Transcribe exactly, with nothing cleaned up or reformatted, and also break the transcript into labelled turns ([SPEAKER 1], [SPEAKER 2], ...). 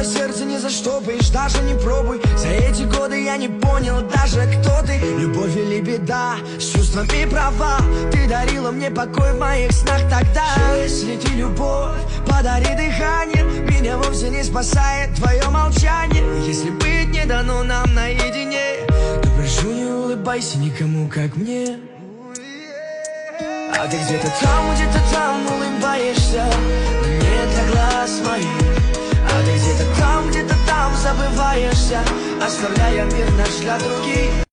[SPEAKER 1] мое сердце не заштопаешь, даже не пробуй. За эти годы я не понял даже, кто ты. Любовь или беда, с чувствами права. Ты дарила мне покой в моих снах тогда. Если ты любовь, подари дыхание. Меня вовсе не спасает твое молчание. Если быть не дано нам наедине, то прошу, не улыбайся никому, как мне. А ты где-то там, где-то там улыбаешься мне для глаз моих. А ты где-то там, где-то там забываешься, оставляя мир наш для других.